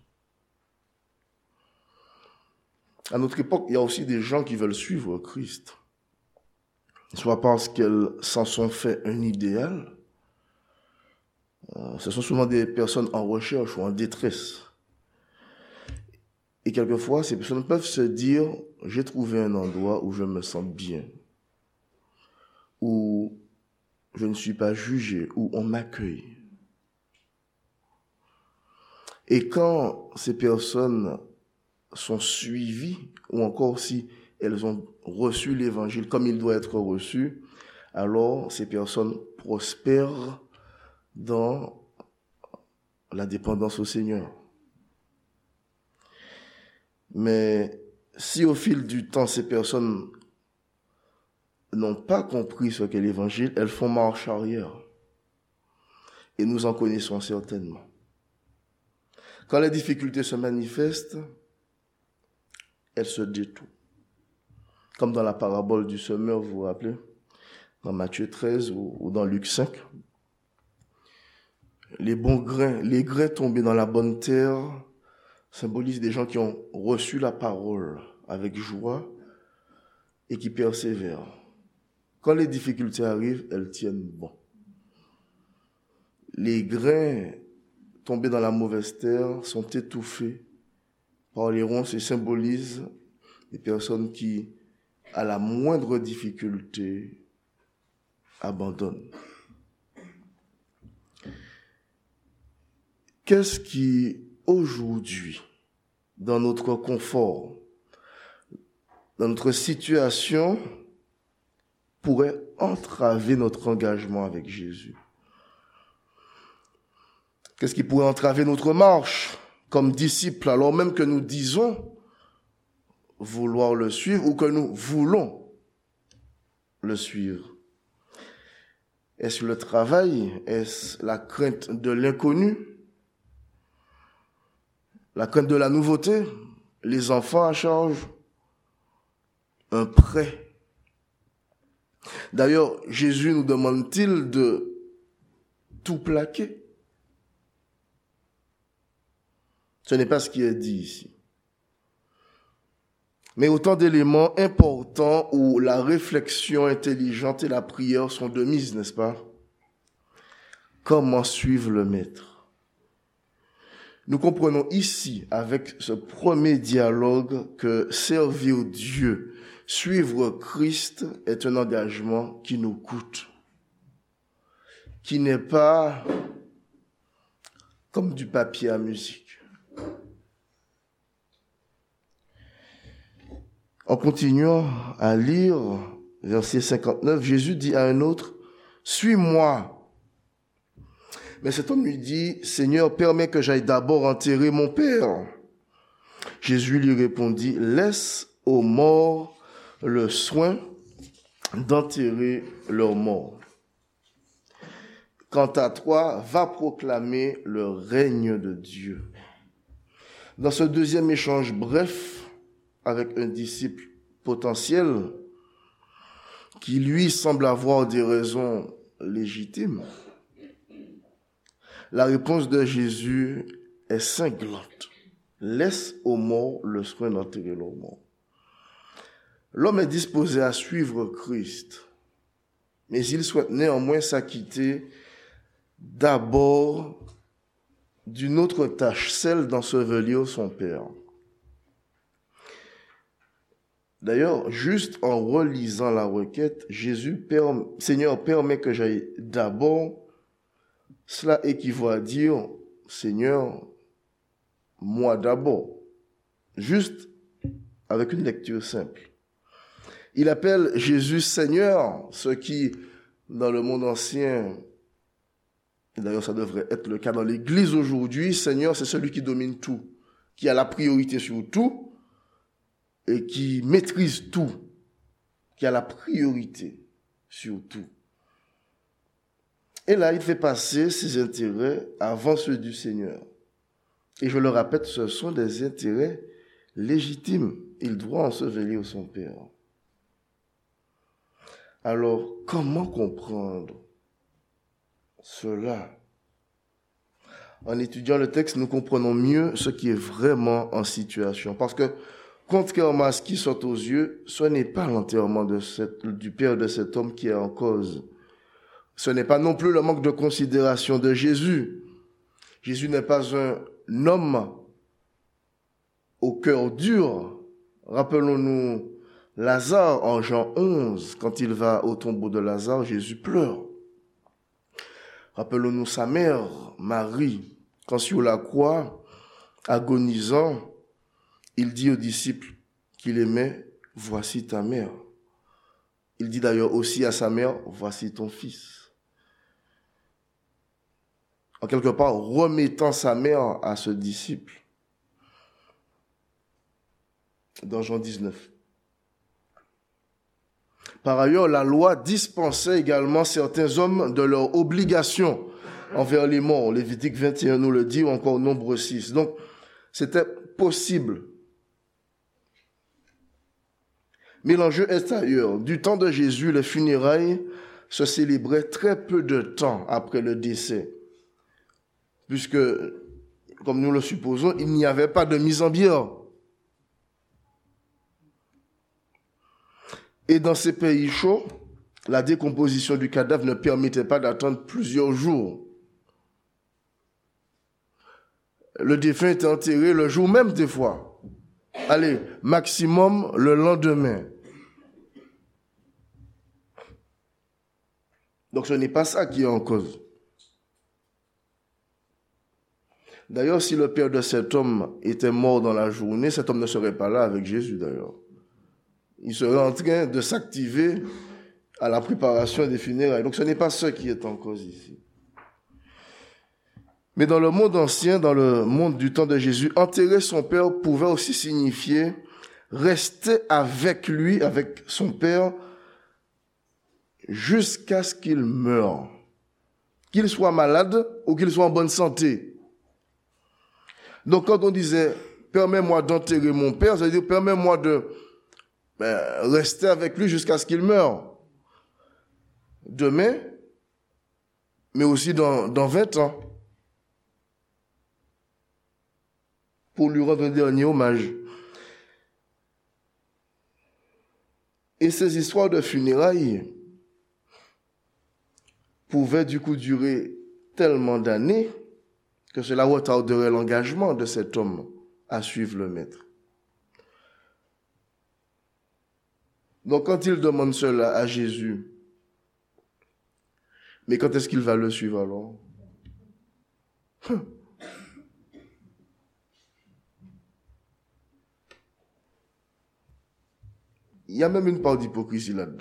À notre époque, il y a aussi des gens qui veulent suivre Christ, soit parce qu'elles s'en sont fait un idéal. Ce sont souvent des personnes en recherche ou en détresse. Et quelquefois, ces personnes peuvent se dire, j'ai trouvé un endroit où je me sens bien, où je ne suis pas jugé, où on m'accueille. Et quand ces personnes sont suivies, ou encore si elles ont reçu l'évangile comme il doit être reçu, alors ces personnes prospèrent dans la dépendance au Seigneur. Mais si au fil du temps, ces personnes n'ont pas compris ce qu'est l'évangile, elles font marche arrière. Et nous en connaissons certainement. Quand les difficultés se manifestent, elles se détournent. Comme dans la parabole du semeur, vous vous rappelez, dans Matthieu 13 ou dans Luc 5. Les bons grains, les grains tombés dans la bonne terre symbolisent des gens qui ont reçu la parole avec joie et qui persévèrent. Quand les difficultés arrivent, elles tiennent bon. Les grains tombés dans la mauvaise terre sont étouffés par les ronces et symbolisent des personnes qui, à la moindre difficulté, abandonnent. Qu'est-ce qui, aujourd'hui, dans notre confort, dans notre situation, pourrait entraver notre engagement avec Jésus? Qu'est-ce qui pourrait entraver notre marche comme disciples, alors même que nous disons vouloir le suivre ou que nous voulons le suivre? Est-ce le travail? Est-ce la crainte de l'inconnu? La crainte de la nouveauté? Les enfants à charge? Un prêt D'ailleurs, Jésus nous demande-t-il de tout plaquer? Ce n'est pas ce qui est dit ici. Mais autant d'éléments importants où la réflexion intelligente et la prière sont de mise, n'est-ce pas? Comment suivre le Maître? Nous comprenons ici, avec ce premier dialogue, que servir Dieu, suivre Christ est un engagement qui nous coûte, qui n'est pas comme du papier à musique. En continuant à lire, verset 59, Jésus dit à un autre, « Suis-moi ». Mais cet homme lui dit, « Seigneur, permets que j'aille d'abord enterrer mon père. » Jésus lui répondit, « Laisse aux morts le soin d'enterrer leurs morts. Quant à toi, va proclamer le règne de Dieu. » Dans ce deuxième échange bref, avec un disciple potentiel qui, lui, semble avoir des raisons légitimes, la réponse de Jésus est cinglante. Laisse aux morts le soin d'enterrer leurs morts. L'homme est disposé à suivre Christ, mais il souhaite néanmoins s'acquitter d'abord d'une autre tâche, celle d'ensevelir son Père. D'ailleurs, juste en relisant la requête, Seigneur, permets que j'aille d'abord, cela équivaut à dire, Seigneur, moi d'abord. Juste avec une lecture simple. Il appelle Jésus Seigneur, ce qui, dans le monde ancien, et d'ailleurs ça devrait être le cas dans l'Église aujourd'hui, Seigneur, c'est celui qui domine tout, qui a la priorité sur tout, et qui maîtrise tout, qui a la priorité sur tout. Et là, il fait passer ses intérêts avant ceux du Seigneur. Et je le répète, ce sont des intérêts légitimes. Il doit ensevelir son Père. Alors, comment comprendre cela? En étudiant le texte, nous comprenons mieux ce qui est vraiment en situation. Parce que, contrairement à ce qui saute aux yeux, ce n'est pas l'enterrement du père de cet homme qui est en cause. Ce n'est pas non plus le manque de considération de Jésus. Jésus n'est pas un homme au cœur dur. Rappelons-nous Lazare en Jean 11. Quand il va au tombeau de Lazare, Jésus pleure. Rappelons-nous sa mère, Marie, quand sur la croix, agonisant, il dit aux disciples qu'il aimait, « Voici ta mère ». Il dit d'ailleurs aussi à sa mère, « Voici ton fils ». En quelque part, remettant sa mère à ce disciple. Dans Jean 19. Par ailleurs, la loi dispensait également certains hommes de leur obligation envers les morts. Lévitique 21 nous le dit, ou encore Nombre 6. Donc, c'était possible. Mais l'enjeu est ailleurs. Du temps de Jésus, les funérailles se célébraient très peu de temps après le décès. Puisque, comme nous le supposons, il n'y avait pas de mise en bière. Et dans ces pays chauds, la décomposition du cadavre ne permettait pas d'attendre plusieurs jours. Le défunt était enterré le jour même des fois. Allez, maximum le lendemain. Donc ce n'est pas ça qui est en cause. D'ailleurs, si le père de cet homme était mort dans la journée, cet homme ne serait pas là avec Jésus d'ailleurs. Il serait en train de s'activer à la préparation des funérailles. Donc ce n'est pas ce qui est en cause ici. Mais dans le monde ancien, dans le monde du temps de Jésus, enterrer son père pouvait aussi signifier rester avec lui, avec son père, jusqu'à ce qu'il meure. Qu'il soit malade ou qu'il soit en bonne santé. Donc quand on disait « permets-moi d'enterrer mon père », ça veut dire « permets-moi de rester avec lui jusqu'à ce qu'il meure ». demain, mais aussi dans 20 ans, pour lui rendre un dernier hommage. Et ces histoires de funérailles pouvaient du coup durer tellement d'années que cela retarderait l'engagement de cet homme à suivre le Maître. Donc quand il demande cela à Jésus, mais quand est-ce qu'il va le suivre alors? Il y a même une part d'hypocrisie là-dedans.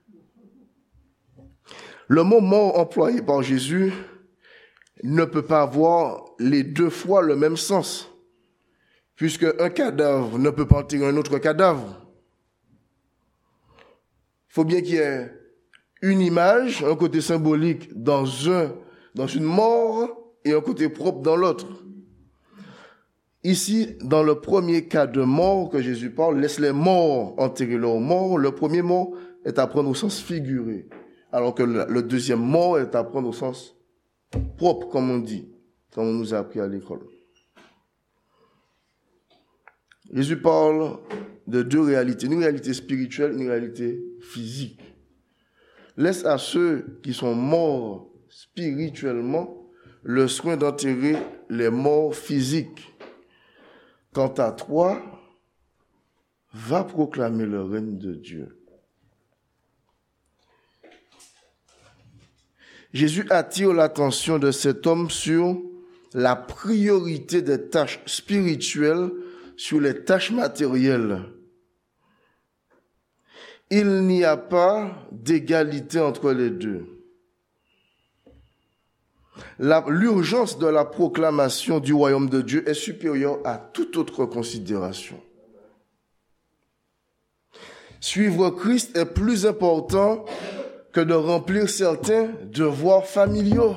Le mot mort employé par Jésus ne peut pas avoir les deux fois le même sens, puisque un cadavre ne peut pas enterrer un autre cadavre. Il faut bien qu'il y ait une image, un côté symbolique dans une mort et un côté propre dans l'autre. Ici, dans le premier cas de mort que Jésus parle, laisse les morts enterrer leurs morts. Le premier mort est à prendre au sens figuré, alors que le deuxième mort est à prendre au sens propre, comme on dit, comme on nous a appris à l'école. Jésus parle de deux réalités, une réalité spirituelle, une réalité physique. Laisse à ceux qui sont morts spirituellement le soin d'enterrer les morts physiques. Quant à toi, va proclamer le règne de Dieu. Jésus attire l'attention de cet homme sur la priorité des tâches spirituelles sur les tâches matérielles. Il n'y a pas d'égalité entre les deux. L'urgence de la proclamation du royaume de Dieu est supérieure à toute autre considération. Suivre Christ est plus important que de remplir certains devoirs familiaux.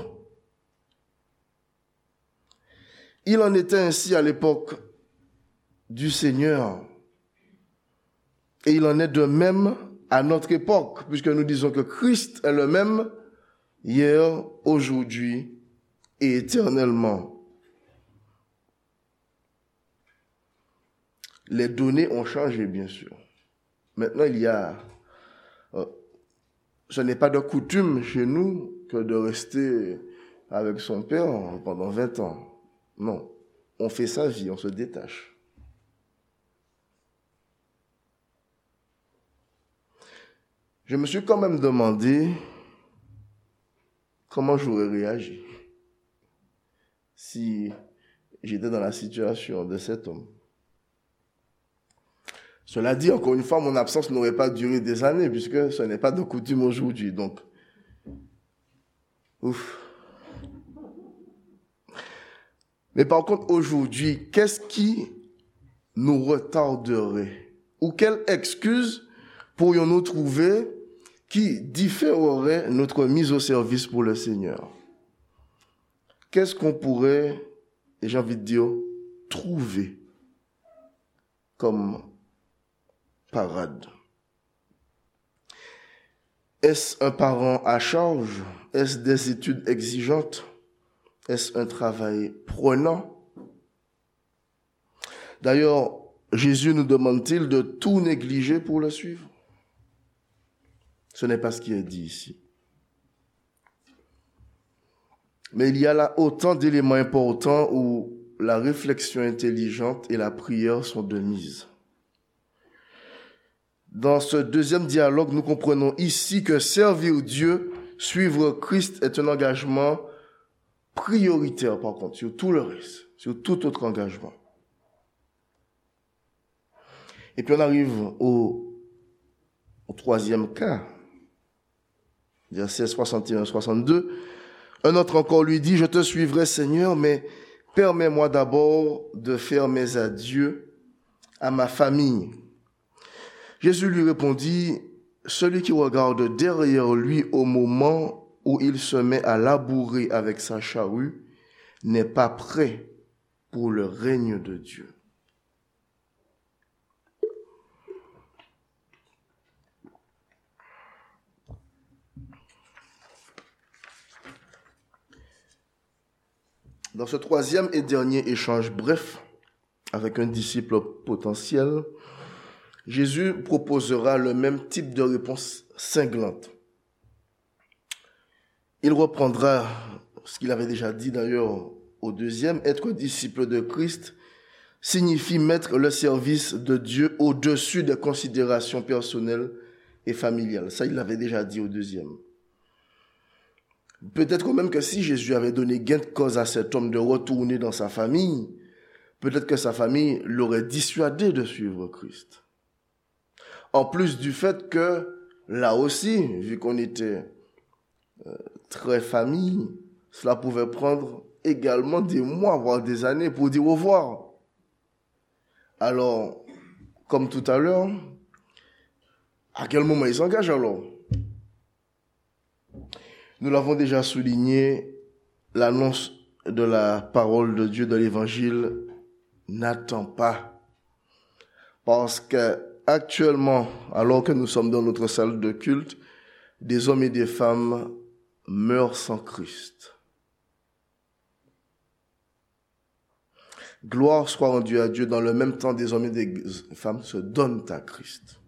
Il en était ainsi à l'époque du Seigneur. Et il en est de même à notre époque, puisque nous disons que Christ est le même hier, aujourd'hui et éternellement. Les données ont changé, bien sûr. Maintenant, ce n'est pas de coutume chez nous que de rester avec son père pendant 20 ans. Non, on fait sa vie, on se détache. Je me suis quand même demandé comment j'aurais réagi si j'étais dans la situation de cet homme. Cela dit, encore une fois, mon absence n'aurait pas duré des années, puisque ce n'est pas de coutume aujourd'hui. Donc, ouf. Mais par contre, aujourd'hui, qu'est-ce qui nous retarderait? Ou quelle excuse pourrions-nous trouver qui différerait notre mise au service pour le Seigneur? Qu'est-ce qu'on pourrait, et j'ai envie de dire, trouver comme parade? Est-ce un parent à charge? Est-ce des études exigeantes? Est-ce un travail prenant? D'ailleurs, Jésus nous demande-t-il de tout négliger pour le suivre? Ce n'est pas ce qui est dit ici. Mais il y a là autant d'éléments importants où la réflexion intelligente et la prière sont de mise. Dans ce deuxième dialogue, nous comprenons ici que servir Dieu, suivre Christ est un engagement prioritaire, par contre, sur tout le reste, sur tout autre engagement. Et puis on arrive au troisième cas, versets 61-62. Un autre encore lui dit, « Je te suivrai, Seigneur, mais permets-moi d'abord de faire mes adieux à ma famille. » Jésus lui répondit, « Celui qui regarde derrière lui au moment où il se met à labourer avec sa charrue n'est pas prêt pour le règne de Dieu. » Dans ce troisième et dernier échange bref avec un disciple potentiel, Jésus proposera le même type de réponse cinglante. Il reprendra ce qu'il avait déjà dit d'ailleurs au deuxième, être disciple de Christ signifie mettre le service de Dieu au-dessus des considérations personnelles et familiales. Ça, il l'avait déjà dit au deuxième. Peut-être même que si Jésus avait donné gain de cause à cet homme de retourner dans sa famille, peut-être que sa famille l'aurait dissuadé de suivre Christ. En plus du fait que, là aussi, vu qu'on était très famille, cela pouvait prendre également des mois, voire des années pour dire au revoir. Alors, comme tout à l'heure, à quel moment il s'engage alors ? Nous l'avons déjà souligné, l'annonce de la parole de Dieu de l'Évangile n'attend pas. Parce qu'actuellement, alors que nous sommes dans notre salle de culte, des hommes et des femmes meurent sans Christ. Gloire soit rendue à Dieu, dans le même temps des hommes et des femmes se donnent à Christ.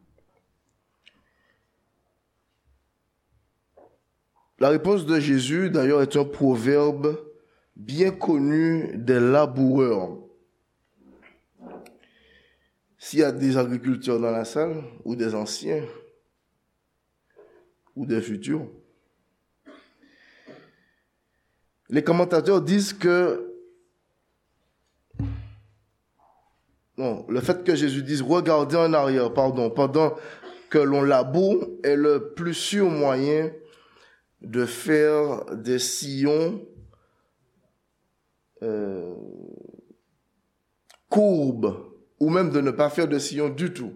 La réponse de Jésus, d'ailleurs, est un proverbe bien connu des laboureurs. S'il y a des agriculteurs dans la salle, ou des anciens, ou des futurs, les commentateurs disent que le fait que Jésus dise « regardez en arrière », pendant que l'on laboure, est le plus sûr moyen de faire des sillons courbes, ou même de ne pas faire de sillons du tout.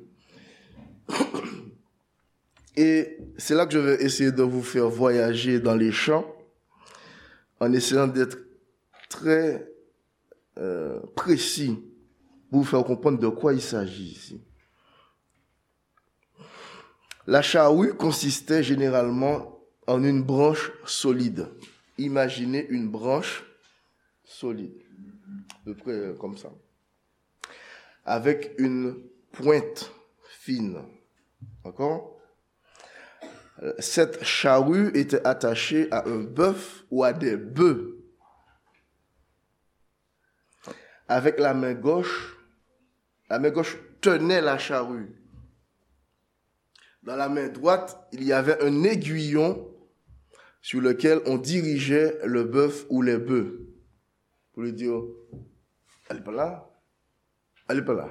Et c'est là que je vais essayer de vous faire voyager dans les champs, en essayant d'être très précis, pour vous faire comprendre de quoi il s'agit ici. La charrue consistait généralement en une branche solide. Imaginez une branche solide, à peu près comme ça, avec une pointe fine. D'accord ? Cette charrue était attachée à un bœuf ou à des bœufs. Avec la main gauche tenait la charrue. Dans la main droite, il y avait un aiguillon sur lequel on dirigeait le bœuf ou les bœufs. Pour lui dire, allez pas là, allez pas là.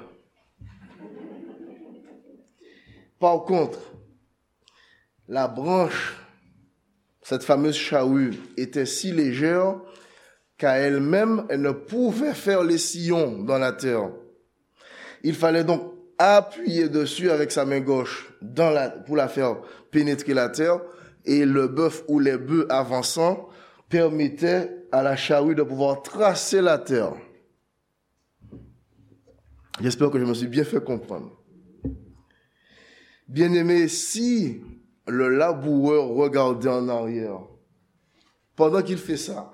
Par contre, la branche, cette fameuse charrue, était si légère qu'à elle-même, elle ne pouvait faire les sillons dans la terre. Il fallait donc appuyer dessus avec sa main gauche pour la faire pénétrer la terre, et le bœuf ou les bœufs avançant permettaient à la charrue de pouvoir tracer la terre. J'espère que je me suis bien fait comprendre. Bien-aimé, si le laboureur regardait en arrière, pendant qu'il fait ça,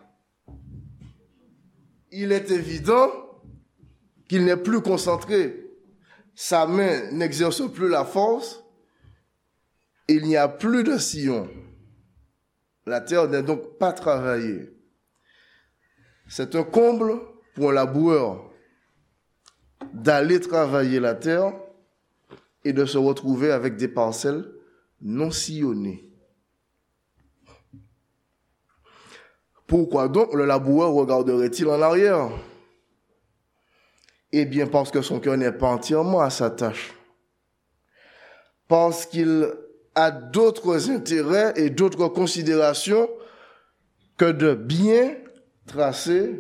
il est évident qu'il n'est plus concentré. Sa main n'exerce plus la force. Il n'y a plus de sillon. La terre n'est donc pas travaillée. C'est un comble pour un laboureur d'aller travailler la terre et de se retrouver avec des parcelles non sillonnées. Pourquoi donc le laboureur regarderait-il en arrière ? Eh bien, parce que son cœur n'est pas entièrement à sa tâche. Parce qu'il a d'autres intérêts et d'autres considérations que de bien tracer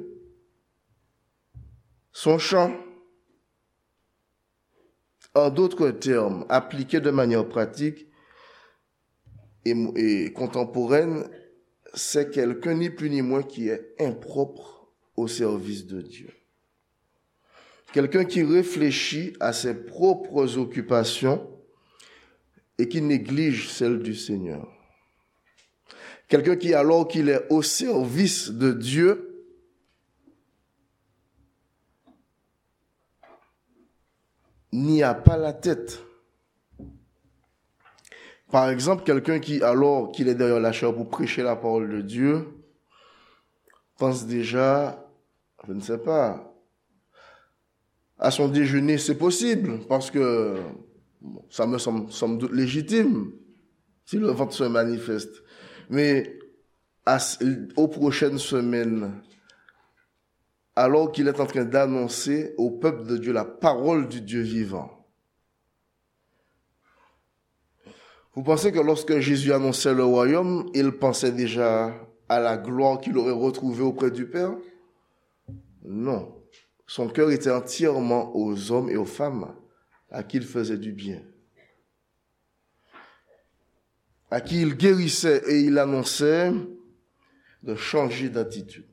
son champ. En d'autres termes, appliqué de manière pratique et contemporaine, c'est quelqu'un ni plus ni moins qui est impropre au service de Dieu. Quelqu'un qui réfléchit à ses propres occupations et qui néglige celles du Seigneur. Quelqu'un qui, alors qu'il est au service de Dieu, n'y a pas la tête. Par exemple, quelqu'un qui, alors qu'il est derrière la chair pour prêcher la parole de Dieu, pense déjà, je ne sais pas, à son déjeuner, c'est possible, parce que ça me semble somme toute légitime, si le ventre se manifeste. Mais aux prochaines semaines, alors qu'il est en train d'annoncer au peuple de Dieu la parole du Dieu vivant, vous pensez que lorsque Jésus annonçait le royaume, il pensait déjà à la gloire qu'il aurait retrouvée auprès du Père? Non. Son cœur était entièrement aux hommes et aux femmes à qui il faisait du bien, à qui il guérissait et il annonçait de changer d'attitude.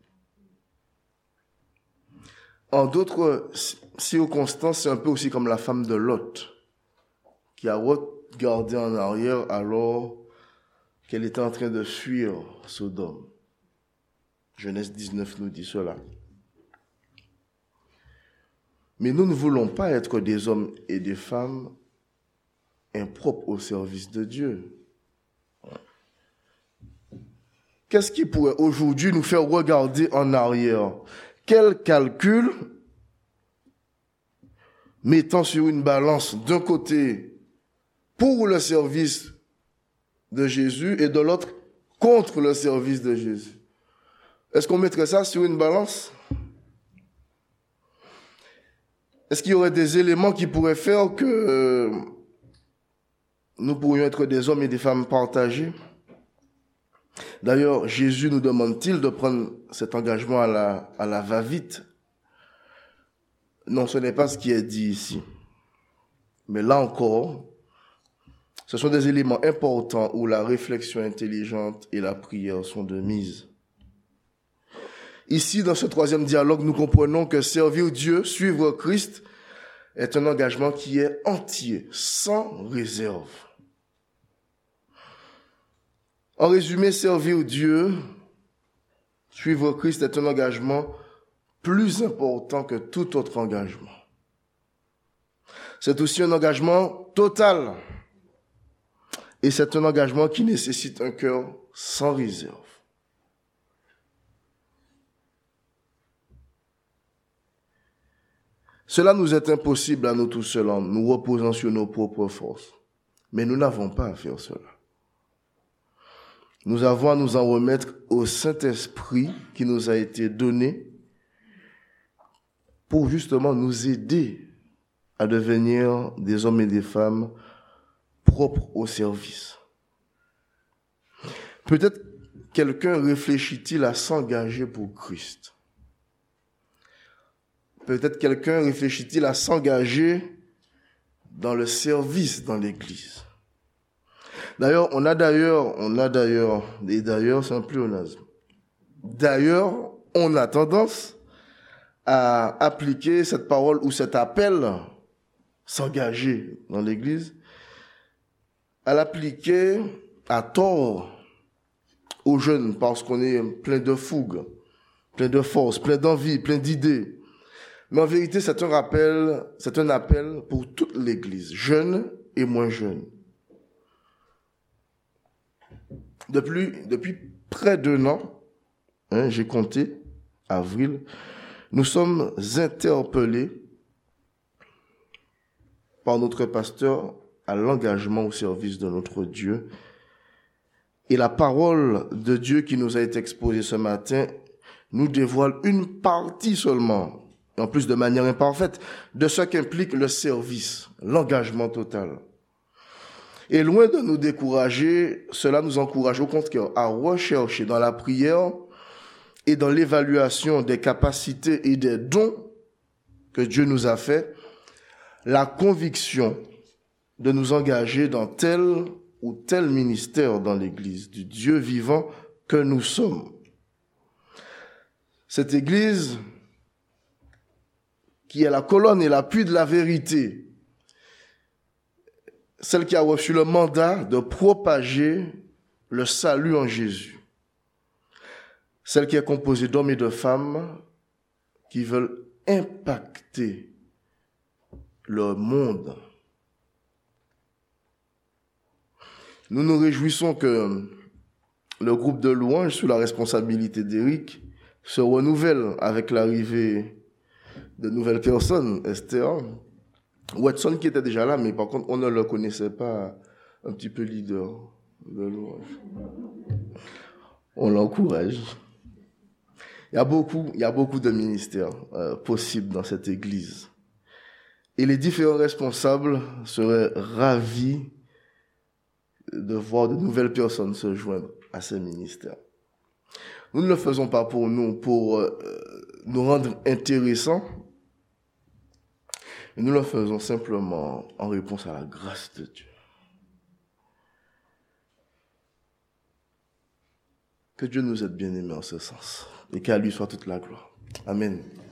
En d'autres circonstances, c'est un peu aussi comme la femme de Lot, qui a regardé en arrière alors qu'elle était en train de fuir Sodome. Genèse 19 nous dit cela. Mais nous ne voulons pas être des hommes et des femmes impropres au service de Dieu. Qu'est-ce qui pourrait aujourd'hui nous faire regarder en arrière? Quel calcul mettant sur une balance d'un côté pour le service de Jésus et de l'autre contre le service de Jésus? Est-ce qu'on mettrait ça sur une balance? Est-ce qu'il y aurait des éléments qui pourraient faire que nous pourrions être des hommes et des femmes partagés? D'ailleurs, Jésus nous demande-t-il de prendre cet engagement à la va-vite? Non, ce n'est pas ce qui est dit ici. Mais là encore, ce sont des éléments importants où la réflexion intelligente et la prière sont de mise. Ici, dans ce troisième dialogue, nous comprenons que servir Dieu, suivre Christ, est un engagement qui est entier, sans réserve. En résumé, servir Dieu, suivre Christ est un engagement plus important que tout autre engagement. C'est aussi un engagement total. Et c'est un engagement qui nécessite un cœur sans réserve. Cela nous est impossible à nous tout seuls en nous reposant sur nos propres forces. Mais nous n'avons pas à faire cela. Nous avons à nous en remettre au Saint-Esprit qui nous a été donné pour justement nous aider à devenir des hommes et des femmes propres au service. Peut-être quelqu'un réfléchit-il à s'engager pour Christ. Peut-être quelqu'un réfléchit-il à s'engager dans le service dans l'Église. D'ailleurs, c'est un pléonasme. D'ailleurs, on a tendance à appliquer cette parole ou cet appel, s'engager dans l'Église, à l'appliquer à tort aux jeunes parce qu'on est plein de fougue, plein de force, plein d'envie, plein d'idées. Mais en vérité, c'est un appel pour toute l'Église, jeunes et moins jeunes. Depuis près d'1 an, j'ai compté, avril, nous sommes interpellés par notre pasteur à l'engagement au service de notre Dieu. Et la parole de Dieu qui nous a été exposée ce matin nous dévoile une partie seulement, en plus de manière imparfaite, de ce qu'implique le service, l'engagement total. Et loin de nous décourager, cela nous encourage au contraire à rechercher dans la prière et dans l'évaluation des capacités et des dons que Dieu nous a faits, la conviction de nous engager dans tel ou tel ministère dans l'Église du Dieu vivant que nous sommes. Cette Église, qui est la colonne et l'appui de la vérité, celle qui a reçu le mandat de propager le salut en Jésus, celle qui est composée d'hommes et de femmes qui veulent impacter le monde. Nous nous réjouissons que le groupe de louanges, sous la responsabilité d'Éric, se renouvelle avec l'arrivée de nouvelles personnes, Esther. Watson qui était déjà là, mais par contre, on ne le connaissait pas, un petit peu leader de louange. On l'encourage. Il y a beaucoup de ministères possibles dans cette église. Et les différents responsables seraient ravis de voir de nouvelles personnes se joindre à ces ministères. Nous ne le faisons pas pour nous, pour nous rendre intéressants, mais nous le faisons simplement en réponse à la grâce de Dieu. Que Dieu nous aide bien aimés en ce sens, et qu'à lui soit toute la gloire. Amen.